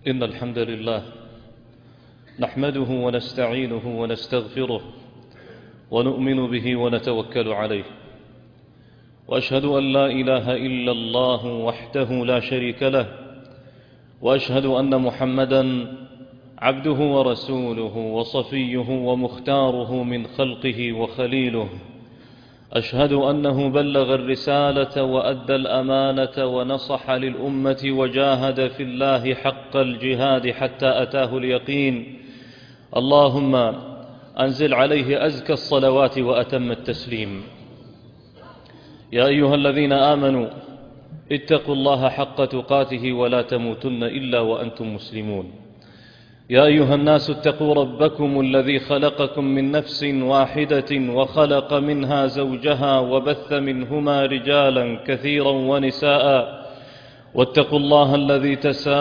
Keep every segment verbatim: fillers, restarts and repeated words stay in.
إن الحمد لله نحمده ونستعينه ونستغفره ونؤمن به ونتوكل عليه، وأشهد أن لا إله إلا الله وحده لا شريك له، وأشهد أن محمدًا عبده ورسوله وصفيه ومختاره من خلقه وخليله. أشهد أنه بلغ الرسالة وأدى الأمانة ونصح للأمة وجاهد في الله حق الجهاد حتى أتاه اليقين. اللهم أنزل عليه أزكى الصلوات وأتم التسليم. يا أيها الذين آمنوا اتقوا الله حق تقاته ولا تموتن إلا وأنتم مسلمون. يا أيها الناس اتقوا ربكم الذي خلقكم من نفس واحدة وخلق منها زوجها وبث منهما رجالا كثيرا ونساء، واتقوا الله الذي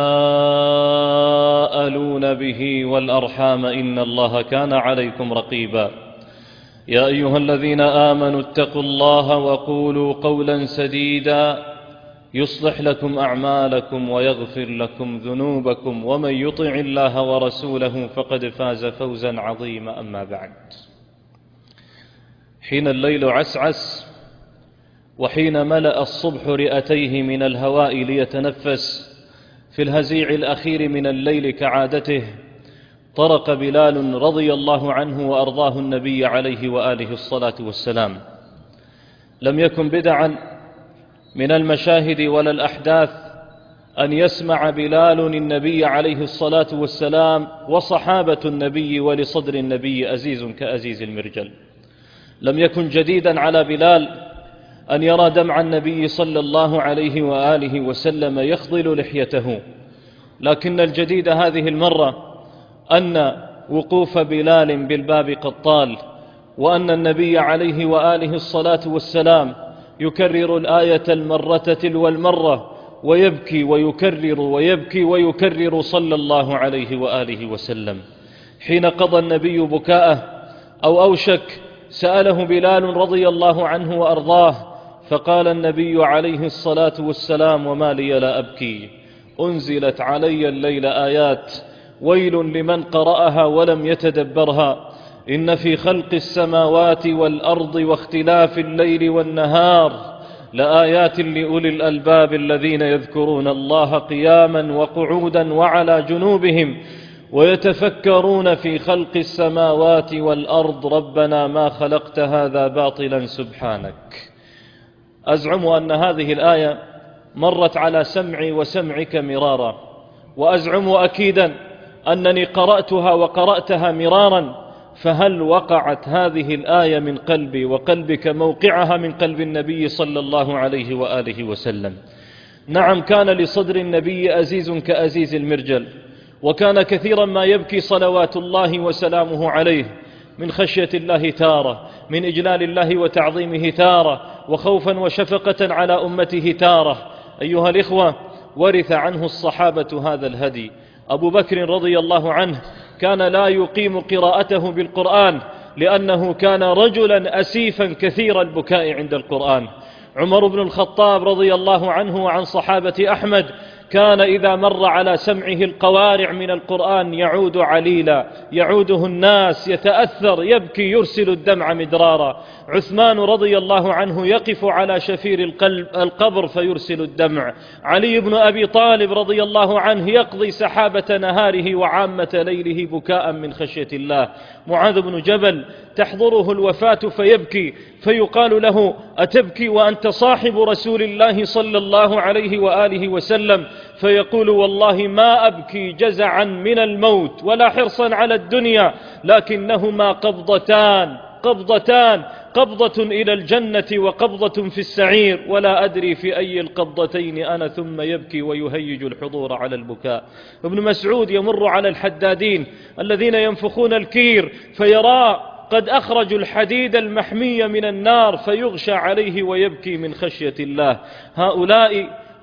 تساءلون به والأرحام إن الله كان عليكم رقيبا. يا أيها الذين آمنوا اتقوا الله وقولوا قولا سديدا يصلح لكم أعمالكم ويغفر لكم ذنوبكم، ومن يطع الله ورسوله فقد فاز فوزا عظيما. أما بعد، حين الليل عسعس وحين ملأ الصبح رئتيه من الهواء ليتنفس في الهزيع الأخير من الليل كعادته، طرق بلال رضي الله عنه وأرضاه النبي عليه وآله الصلاة والسلام. لم يكن بدعا من المشاهد ولا الأحداث أن يسمع بلال النبي عليه الصلاة والسلام وصحابة النبي ولصدر النبي أزيز كأزيز المرجل. لم يكن جديدا على بلال أن يرى دمع النبي صلى الله عليه وآله وسلم يخضل لحيته، لكن الجديد هذه المرة أن وقوف بلال بالباب قد طال، وأن النبي عليه وآله الصلاة والسلام يكرر الآية المرة تلو المرة، ويبكي ويكرر ويبكي ويكرر صلى الله عليه وآله وسلم. حين قضى النبي بكاءه أو أوشك سأله بلال رضي الله عنه وأرضاه، فقال النبي عليه الصلاة والسلام: وما لي لا أبكي، أنزلت علي الليل آيات ويل لمن قرأها ولم يتدبرها، إن في خلق السماوات والأرض واختلاف الليل والنهار لآيات لأولي الألباب الذين يذكرون الله قياما وقعودا وعلى جنوبهم ويتفكرون في خلق السماوات والأرض ربنا ما خلقت هذا باطلا سبحانك. أزعم أن هذه الآية مرت على سمعي وسمعك مرارا، وأزعم أكيدا أنني قرأتها وقرأتها مرارا، فهل وقعت هذه الآية من قلبي وقلبك موقعها من قلب النبي صلى الله عليه وآله وسلم؟ نعم، كان لصدر النبي أزيز كأزيز المرجل، وكان كثيرا ما يبكي صلوات الله وسلامه عليه من خشية الله تارة، من إجلال الله وتعظيمه تارة، وخوفا وشفقة على أمته تارة. أيها الإخوة، ورث عنه الصحابة هذا الهدي. أبو بكر رضي الله عنه كان لا يقيم قراءته بالقرآن لأنه كان رجلا أسيفا كثير البكاء عند القرآن. عمر بن الخطاب رضي الله عنه وعن صحابة أحمد كان إذا مر على سمعه القوارع من القرآن يعود عليلا، يعوده الناس، يتأثر، يبكي، يرسل الدمع مدرارا. عثمان رضي الله عنه يقف على شفير القلب القبر فيرسل الدمع. علي بن أبي طالب رضي الله عنه يقضي سحابة نهاره وعامة ليله بكاء من خشية الله. معاذ بن جبل تحضره الوفاة فيبكي، فيقال له: أتبكي وأنت صاحب رسول الله صلى الله عليه وآله وسلم؟ فيقول: والله ما أبكي جزعا من الموت ولا حرصا على الدنيا، لكنهما قبضتان قبضتان قبضة إلى الجنة وقبضة في السعير، ولا أدري في أي القبضتين أنا. ثم يبكي ويهيج الحضور على البكاء. ابن مسعود يمر على الحدادين الذين ينفخون الكير فيرى قد أخرجوا الحديد المحمي من النار فيغشى عليه ويبكي من خشية الله. هؤلاء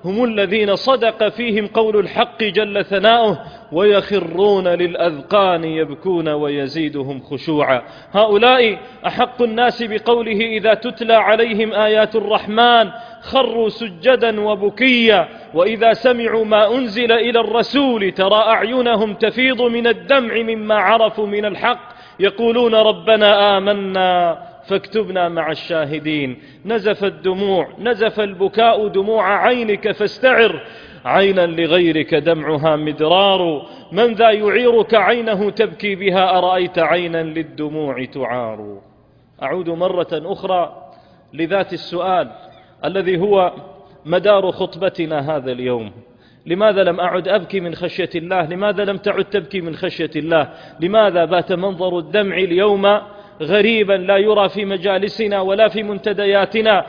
هم الذين صدق فيهم قول الحق جل ثناؤه ويخرون للأذقان يبكون ويزيدهم خشوعا. هؤلاء أحق الناس بقوله إذا تتلى عليهم آيات الرحمن خروا سجدا وبكيا وإذا سمعوا ما أنزل إلى الرسول ترى أعينهم تفيض من الدمع مما عرفوا من الحق يقولون ربنا آمنا فاكتبنا مع الشاهدين. نزف الدموع، نزف البكاء دموع عينك فاستعر عينا لغيرك دمعها مدرار. من ذا يعيرك عينه تبكي بها أرأيت عينا للدموع تعار. أعود مرة أخرى لذات السؤال الذي هو مدار خطبتنا هذا اليوم: لماذا لم أعد أبكي من خشية الله؟ لماذا لم تعد تبكي من خشية الله؟ لماذا بات منظر الدمع اليوم غريبا لا يرى في مجالسنا ولا في منتدياتنا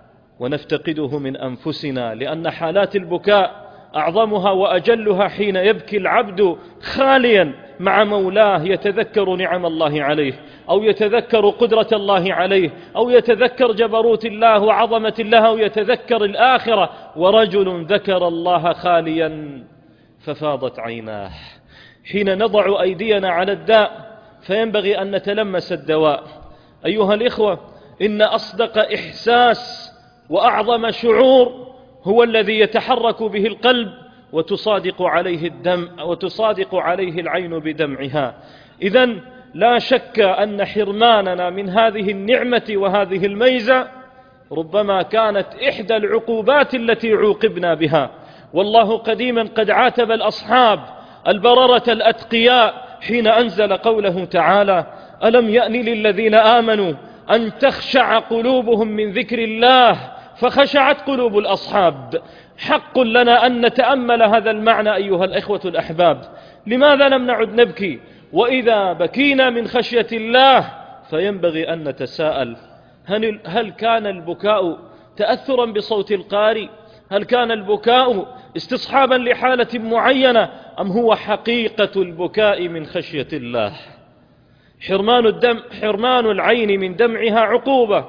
ونفتقده من أنفسنا؟ لأن حالات البكاء أعظمها وأجلها حين يبكي العبد خاليا مع مولاه يتذكر نعم الله عليه، أو يتذكر قدرة الله عليه، أو يتذكر جبروت الله وعظمة الله، أو يتذكر الآخرة. ورجل ذكر الله خاليا ففاضت عيناه. حين نضع أيدينا على الداء فينبغي أن نتلمس الدواء. أيها الإخوة، إن أصدق إحساس وأعظم شعور هو الذي يتحرك به القلب وتصادق عليه الدم وتصادق عليه العين بدمعها. إذن لا شك أن حرماننا من هذه النعمة وهذه الميزة ربما كانت إحدى العقوبات التي عوقبنا بها. والله قديما قد عاتب الأصحاب البررة الأتقياء حين أنزل قوله تعالى: ألم يأن للذين آمنوا أن تخشع قلوبهم من ذكر الله فخشعت قلوب الأصحاب. حق لنا أن نتأمل هذا المعنى أيها الإخوة الأحباب. لماذا لم نعد نبكي؟ وإذا بكينا من خشية الله فينبغي أن نتساءل: هل كان البكاء تأثرا بصوت القارئ؟ هل كان البكاء استصحابا لحالة معينة؟ أم هو حقيقة البكاء من خشية الله؟ حرمان الدم حرمان العين من دمعها عقوبة.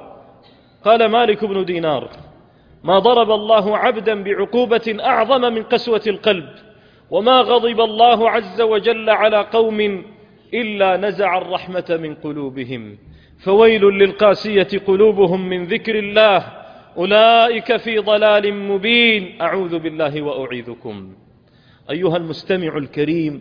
قال مالك بن دينار: ما ضرب الله عبدا بعقوبة أعظم من قسوة القلب، وما غضب الله عز وجل على قوم إلا نزع الرحمة من قلوبهم، فويل للقاسية قلوبهم من ذكر الله أولئك في ضلال مبين. أعوذ بالله وأعيذكم. أيها المستمع الكريم،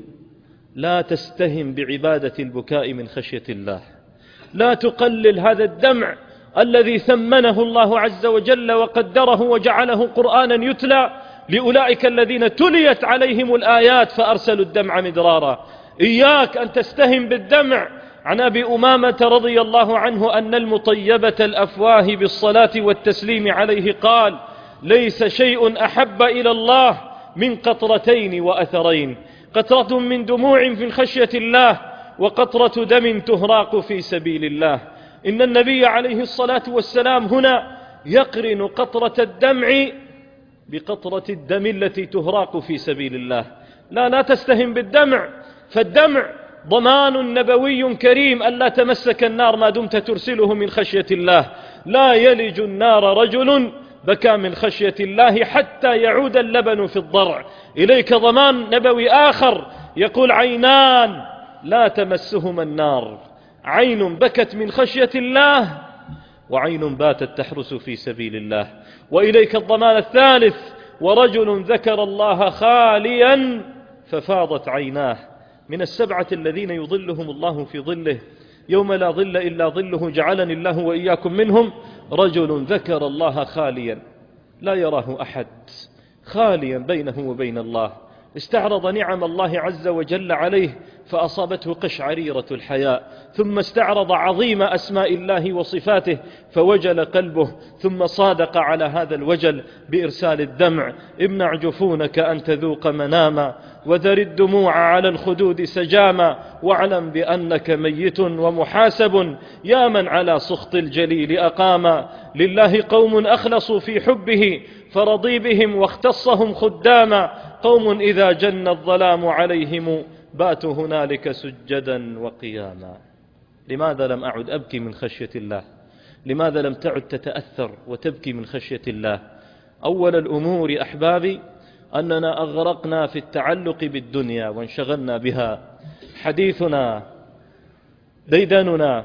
لا تستهن بعبادة البكاء من خشية الله. لا تقلل هذا الدمع الذي ثمنه الله عز وجل وقدره وجعله قرآنا يتلى لأولئك الذين تليت عليهم الآيات فأرسلوا الدمع مدرارا. إياك أن تستهن بالدمع. عن أبي أمامة رضي الله عنه أن المطيبة الأفواه بالصلاة والتسليم عليه قال: ليس شيء أحب إلى الله من قطرتين وأثرين: قطرة من دموع في خشية الله، وقطرة دم تهراق في سبيل الله. إن النبي عليه الصلاة والسلام هنا يقرن قطرة الدمع بقطرة الدم التي تهراق في سبيل الله. لا لا تستهن بالدمع، فالدمع ضمان نبوي كريم ألا تمسك النار ما دمت ترسله من خشية الله. لا يلج النار رجل بكى من خشية الله حتى يعود اللبن في الضرع. إليك ضمان نبوي آخر يقول: عينان لا تمسهما النار: عين بكت من خشية الله، وعين باتت تحرس في سبيل الله. وإليك الضمان الثالث: ورجل ذكر الله خاليا ففاضت عيناه. من السبعة الذين يظلهم الله في ظله يوم لا ظل إلا ظله، جعلني الله وإياكم منهم: رجل ذكر الله خاليا لا يراه أحد، خاليا بينه وبين الله، استعرض نعم الله عز وجل عليه فأصابته قشعريرة الحياء، ثم استعرض عظيم أسماء الله وصفاته فوجل قلبه، ثم صادق على هذا الوجل بإرسال الدمع: امنع جفونك أن تذوق مناما، وذر الدموع على الخدود سجاما، واعلم بأنك ميت ومحاسب، يا من على سخط الجليل أقاما. لله قوم أخلصوا في حبه فرضي بهم واختصهم خداما، قوم إذا جن الظلام عليهم باتوا هنالك سجدا وقياما. لماذا لم أعد أبكي من خشية الله؟ لماذا لم تعد تتأثر وتبكي من خشية الله؟ أول الأمور أحبابي أننا أغرقنا في التعلق بالدنيا وانشغلنا بها. حديثنا، ديدننا،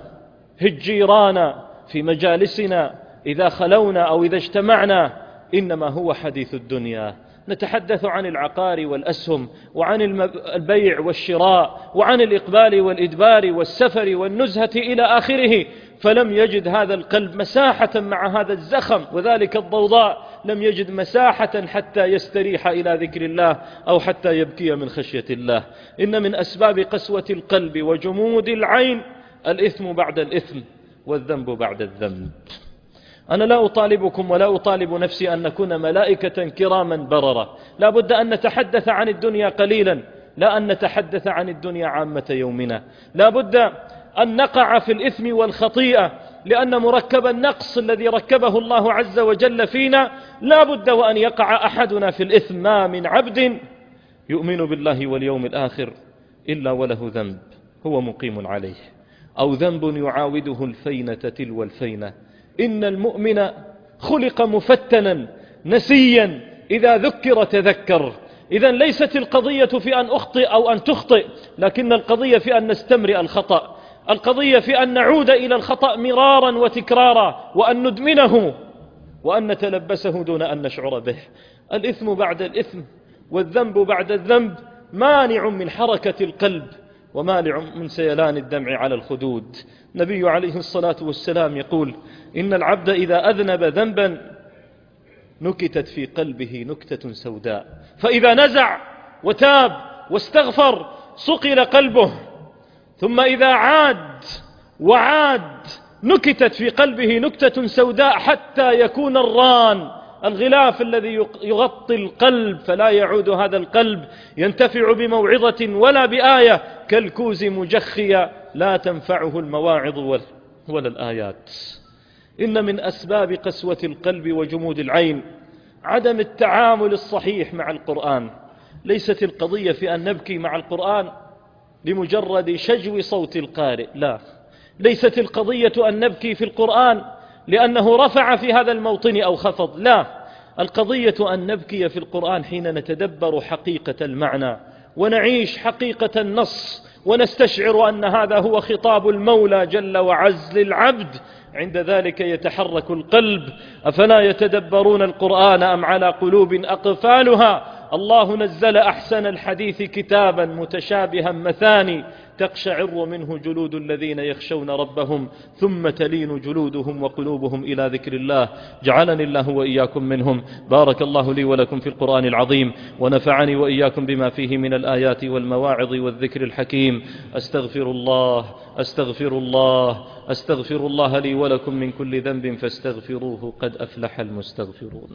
هجيرانا في مجالسنا إذا خلونا أو إذا اجتمعنا إنما هو حديث الدنيا. نتحدث عن العقار والأسهم، وعن البيع والشراء، وعن الإقبال والإدبار والسفر والنزهة إلى آخره، فلم يجد هذا القلب مساحة مع هذا الزخم وذلك الضوضاء، لم يجد مساحة حتى يستريح إلى ذكر الله أو حتى يبكي من خشية الله. إن من أسباب قسوة القلب وجمود العين الإثم بعد الإثم والذنب بعد الذنب. أنا لا أطالبكم ولا أطالب نفسي أن نكون ملائكة كراما بررة، لا بد أن نتحدث عن الدنيا قليلا، لا أن نتحدث عن الدنيا عامة يومنا. لا بد أن نقع في الإثم والخطيئة، لأن مركب النقص الذي ركبه الله عز وجل فينا لا بد وأن يقع أحدنا في الإثم. ما من عبد يؤمن بالله واليوم الآخر إلا وله ذنب هو مقيم عليه، أو ذنب يعاوده الفينة تلو الفينة. إن المؤمن خلق مفتنا نسيا، إذا ذكر تذكر. إذن ليست القضية في أن أخطئ أو أن تخطئ، لكن القضية في أن نستمرئ الخطأ، القضية في أن نعود إلى الخطأ مرارا وتكرارا، وأن ندمنه وأن نتلبسه دون أن نشعر به. الإثم بعد الإثم والذنب بعد الذنب مانع من حركة القلب ومانع من سيلان الدمع على الخدود. النبي عليه الصلاة والسلام يقول: إن العبد إذا أذنب ذنبا نكتت في قلبه نكتة سوداء، فإذا نزع وتاب واستغفر صقل قلبه، ثم إذا عاد وعاد نكتت في قلبه نكتة سوداء حتى يكون الران، الغلاف الذي يغطي القلب، فلا يعود هذا القلب ينتفع بموعظة ولا بآية، كالكوز مجخيا لا تنفعه المواعظ ولا الآيات. إن من أسباب قسوة القلب وجمود العين عدم التعامل الصحيح مع القرآن. ليست القضية في أن نبكي مع القرآن لمجرد شجو صوت القارئ، لا. ليست القضية أن نبكي في القرآن لأنه رفع في هذا الموطن أو خفض، لا. القضية أن نبكي في القرآن حين نتدبر حقيقة المعنى ونعيش حقيقة النص، ونستشعر أن هذا هو خطاب المولى جل وعز للعبد. عند ذلك يتحرك القلب. أفلا يتدبرون القرآن أم على قلوب أقفالها؟ الله نزل أحسن الحديث كتابا متشابها مثاني تقشعر منه جلود الذين يخشون ربهم ثم تلين جلودهم وقلوبهم إلى ذكر الله. جعلني الله وإياكم منهم. بارك الله لي ولكم في القرآن العظيم، ونفعني وإياكم بما فيه من الآيات والمواعظ والذكر الحكيم. أستغفر الله أستغفر الله أستغفر الله لي ولكم من كل ذنب فاستغفروه قد أفلح المستغفرون.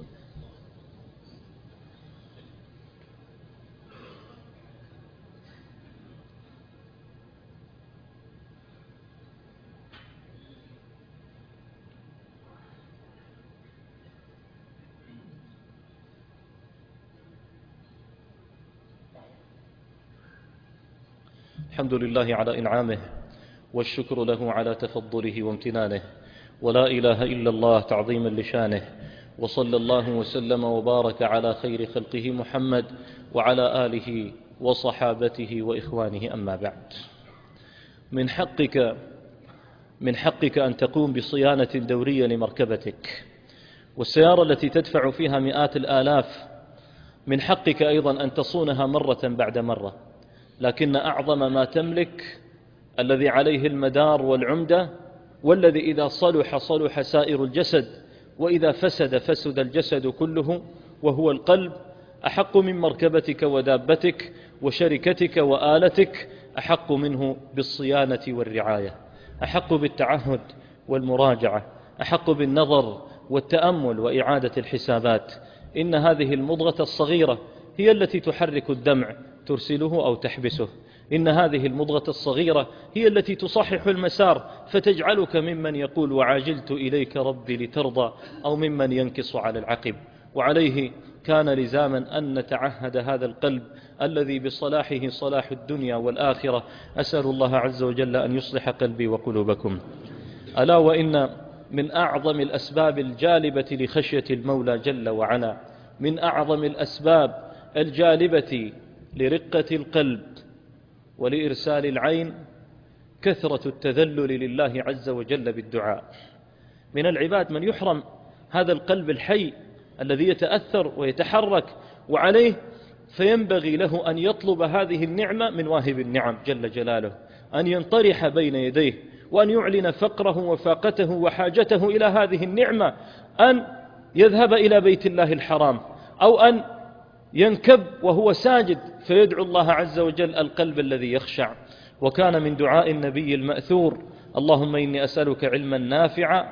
الحمد لله على إنعامه، والشكر له على تفضله وامتنانه، ولا إله إلا الله تعظيما لشانه، وصلى الله وسلم وبارك على خير خلقه محمد وعلى آله وصحابته وإخوانه. أما بعد، من حقك من حقك أن تقوم بصيانة دورية لمركبتك، والسيارة التي تدفع فيها مئات الآلاف من حقك أيضا أن تصونها مرة بعد مرة. لكن أعظم ما تملك الذي عليه المدار والعمدة، والذي إذا صلح صلح سائر الجسد، وإذا فسد فسد الجسد كله، وهو القلب. أحق من مركبتك ودابتك وشركتك وآلتك، أحق منه بالصيانة والرعاية، أحق بالتعهد والمراجعة، أحق بالنظر والتأمل وإعادة الحسابات. إن هذه المضغة الصغيرة هي التي تحرك الدمع، ترسله أو تحبسه. إن هذه المضغة الصغيرة هي التي تصحح المسار، فتجعلك ممن يقول وعاجلت إليك ربي لترضى، أو ممن ينكص على العقب. وعليه كان لزاما أن نتعهد هذا القلب الذي بصلاحه صلاح الدنيا والآخرة. أسأل الله عز وجل أن يصلح قلبي وقلوبكم. ألا وإن من أعظم الأسباب الجالبة لخشية المولى جل وعلا، من أعظم الأسباب الجالبة لرقة القلب ولإرسال العين كثرة التذلل لله عز وجل بالدعاء. من العباد من يحرم هذا القلب الحي الذي يتأثر ويتحرك وعليه، فينبغي له أن يطلب هذه النعمة من واهب النعم جل جلاله، أن ينطرح بين يديه وأن يعلن فقره وفاقته وحاجته إلى هذه النعمة، أن يذهب إلى بيت الله الحرام، أو أن ينكب وهو ساجد فيدعو الله عز وجل القلب الذي يخشع. وكان من دعاء النبي المأثور: اللهم إني أسألك علما نافعا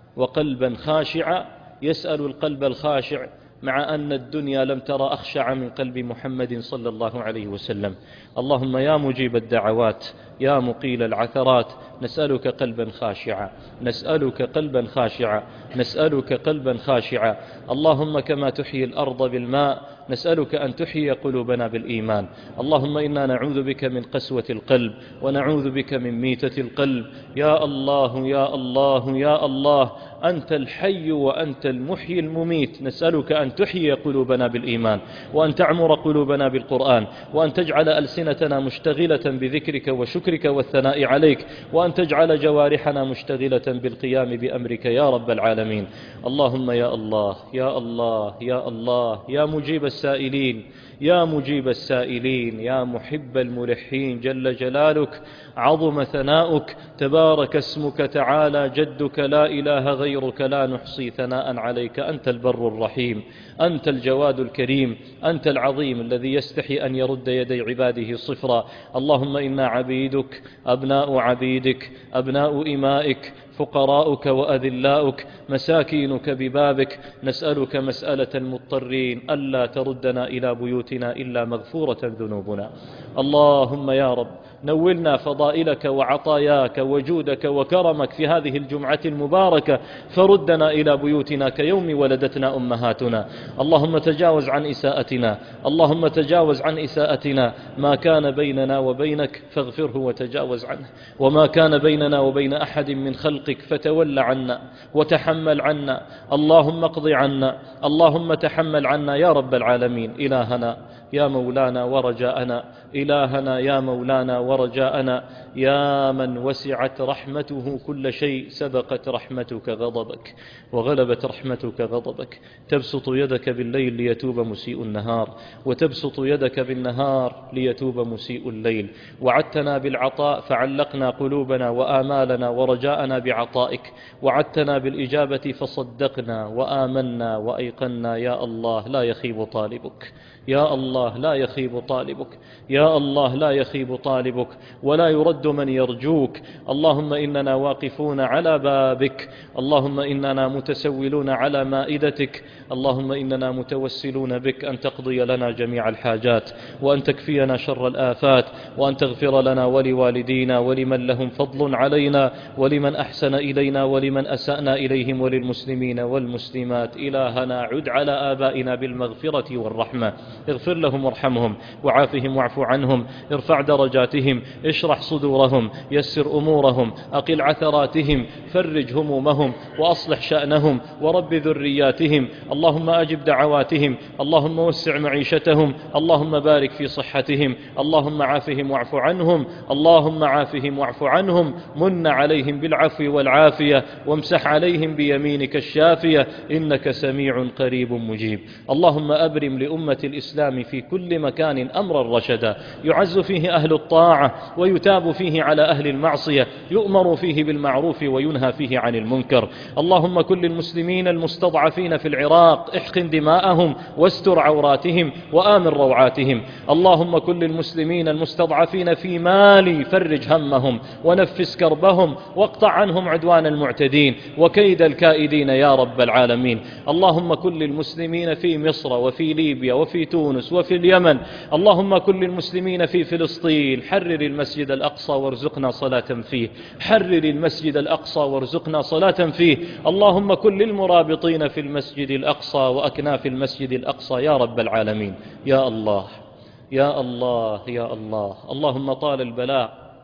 وقلبا خاشعا. يسأل القلب الخاشع مع أن الدنيا لم ترى أخشع من قلب محمد صلى الله عليه وسلم. اللهم يا مجيب الدعوات يا مقيل العثرات، نسألك قلبا خاشعا، نسألك قلبا خاشعا، نسألك قلبا خاشعا. اللهم كما تحيي الأرض بالماء نسألك أن تحيي قلوبنا بالإيمان. اللهم إنا نعوذ بك من قسوة القلب ونعوذ بك من ميتة القلب. يا الله يا الله يا الله، أنت الحي وأنت المحيي المميت، نسألك أن تحيي قلوبنا بالإيمان، وأن تعمر قلوبنا بالقرآن، وأن تجعل ألسنتنا مشتغلة بذكرك وشكرك والثناء عليك، وأن تجعل جوارحنا مشتغلة بالقيام بأمرك يا رب العالمين. اللهم يا الله يا الله يا الله يا مجيب السائلين يا مجيب السائلين يا محب الملحين جل جلالك، عظم ثناؤك، تبارك اسمك، تعالى جدك، لا إله غيرك، لا نحصي ثناء عليك. أنت البر الرحيم، أنت الجواد الكريم، أنت العظيم الذي يستحي أن يرد يدي عباده صفرا. اللهم إنا عبيدك، أبناء عبيدك، أبناء إمائك، فقراؤك وأذلاؤك، مساكينك ببابك، نسألك مسألة المضطرين ألا تردنا إلى بيوتنا إلا مغفورة ذنوبنا. اللهم يا رب نولنا فضائلك وعطاياك وجودك وكرمك في هذه الجمعة المباركة، فردنا إلى بيوتنا كيوم ولدتنا أمهاتنا. اللهم تجاوز عن إساءتنا، اللهم تجاوز عن إساءتنا، ما كان بيننا وبينك فاغفره وتجاوز عنه، وما كان بيننا وبين أحد من خلقك فتول عنا وتحمل عنا. اللهم اقض عنا، اللهم تحمل عنا يا رب العالمين. إلهنا يا مولانا ورجاءنا، إلهنا يا مولانا ورجاءنا، يا من وسعت رحمته كل شيء، سبقت رحمتك غضبك وغلبت رحمتك غضبك. تبسط يدك بالليل ليتوب مسيء النهار، وتبسط يدك بالنهار ليتوب مسيء الليل. وعدتنا بالعطاء فعلقنا قلوبنا وآمالنا ورجاءنا بعطائك، وعدتنا بالإجابة فصدقنا وآمنا وأيقنا. يا الله لا يخيب طالبك، يا الله لا يخيب طالبك، يا الله لا يخيب طالبك، ولا يرد من يرجوك. اللهم إننا واقفون على بابك، اللهم إننا متسولون على مائدتك، اللهم إننا متوسلون بك أن تقضي لنا جميع الحاجات، وأن تكفينا شر الآفات، وأن تغفر لنا ولوالدينا ولمن لهم فضل علينا، ولمن أحسن إلينا ولمن أسأنا إليهم، وللمسلمين والمسلمات. إلهنا عد على آبائنا بالمغفرة والرحمة، اغفر لهم وارحمهم وعافهم واعف عنهم، ارفع درجاتهم، اشرح صدورهم، يسر أمورهم، أقل عثراتهم، فرج همومهم، وأصلح شأنهم، ورب ذرياتهم. اللهم أجب دعواتهم، اللهم وسع معيشتهم، اللهم بارك في صحتهم، اللهم عافهم واعف عنهم، اللهم عافهم واعف عنهم، من عليهم بالعفو والعافية، وامسح عليهم بيمينك الشافية، إنك سميع قريب مجيب. اللهم أبرم لأمة الإسلام في كل مكان أمرا رشدا، يعز فيه أهل الطاعة ويتاب فيه على أهل المعصية، يؤمر فيه بالمعروف وينهى فيه عن المنكر. اللهم كل المسلمين المستضعفين في العراق احقن دماءهم واستر عوراتهم وآمن روعاتهم. اللهم كل المسلمين المستضعفين في مالي فرج همهم ونفس كربهم، واقطع عنهم عدوان المعتدين وكيد الكائدين يا رب العالمين. اللهم كل المسلمين في مصر وفي ليبيا وفي تونس وفي اليمن، اللهم كل المسلمين في فلسطين، حرر المسجد الأقصى وارزقنا صلاة فيه، حرر المسجد الأقصى وارزقنا صلاة فيه. اللهم كل المرابطين في المسجد الأقصى وأكناف المسجد الأقصى يا رب العالمين. يا الله يا الله يا الله. اللهم طال البلاء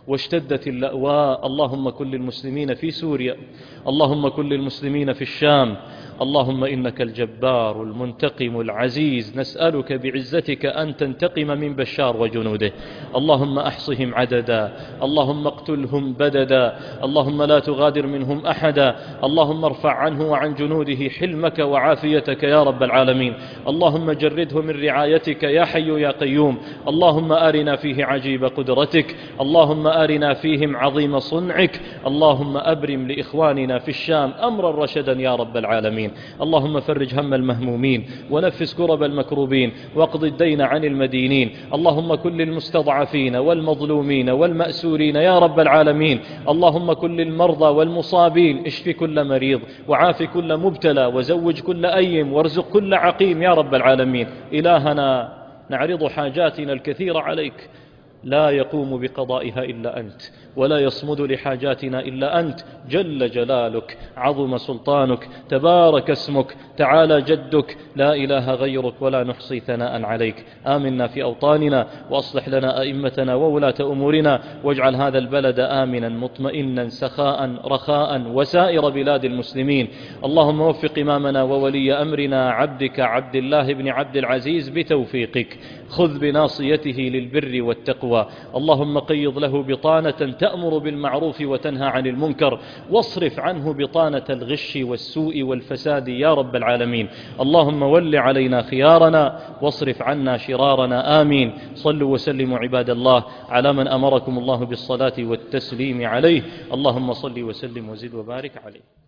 واشتدت اللأواء. اللهم كن للمسلمين في سوريا، اللهم كن للمسلمين في الشام. اللهم إنك الجبار المنتقم العزيز، نسألك بعزتك أن تنتقم من بشار وجنوده. اللهم أحصهم عددا، اللهم اقتلهم بددا، اللهم لا تغادر منهم أحدا. اللهم ارفع عنه وعن جنوده حلمك وعافيتك يا رب العالمين. اللهم جرده من رعايتك يا حي يا قيوم. اللهم أرنا فيه عجيب قدرتك، اللهم أرنا فيهم عظيم صنعك. اللهم أبرم لإخواننا في الشام أمرا رشدا يا رب العالمين. اللهم فرج هم المهمومين ونفس كرب المكروبين واقض الدين عن المدينين. اللهم كن للمستضعفين والمظلومين والمأسورين يا رب العالمين. اللهم كن للمرضى والمصابين، اشف كل مريض وعاف كل مبتلى وزوج كل أيم وارزق كل عقيم يا رب العالمين. إلهنا نعرض حاجاتنا الكثيرة عليك، لا يقوم بقضائها إلا أنت، ولا يصمد لحاجاتنا إلا أنت. جل جلالك، عظم سلطانك، تبارك اسمك، تعالى جدك، لا إله غيرك، ولا نحصي ثناء عليك. آمنا في أوطاننا، وأصلح لنا أئمتنا وولاة أمورنا، واجعل هذا البلد آمنا مطمئنا سخاء رخاء وسائر بلاد المسلمين. اللهم وفق إمامنا وولي أمرنا عبدك عبد الله بن عبد العزيز بتوفيقك، خذ بناصيته للبر والتقوى. اللهم قيض له بطانة تأمر بالمعروف وتنهى عن المنكر، واصرف عنه بطانة الغش والسوء والفساد يا رب العالمين. اللهم ول علينا خيارنا واصرف عنا شرارنا. آمين. صلوا وسلموا عباد الله على من أمركم الله بالصلاة والتسليم عليه. اللهم صل وسلم وزد وبارك عليه.